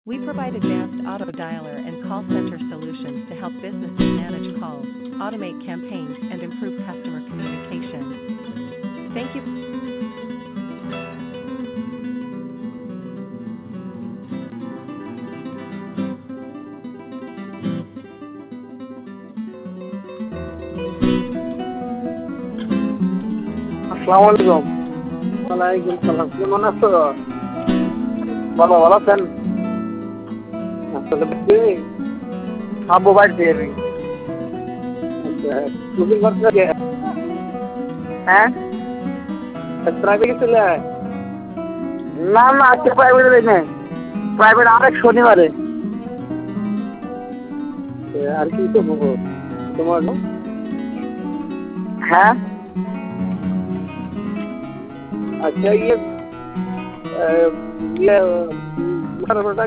We provide advanced auto dialer and call center solutions to help businesses manage calls, automate campaigns, and improve customer communication. Thank you. আসসালামু আলাইকুম। ওয়ালাইকুম সালাম। কেমন আছো? ভালো আছেন? আসলে কি খাবো বাড়িতে আমি। আচ্ছা, বুকিং করতে হবে? হ্যাঁ, প্রাইভেট ছিল? না না, আজকে প্রাইভেট নেই, প্রাইভেট আরেক শনিবারে। আর কি করবো তোমার? হ্যাঁ, আচ্ছা, ইয়ে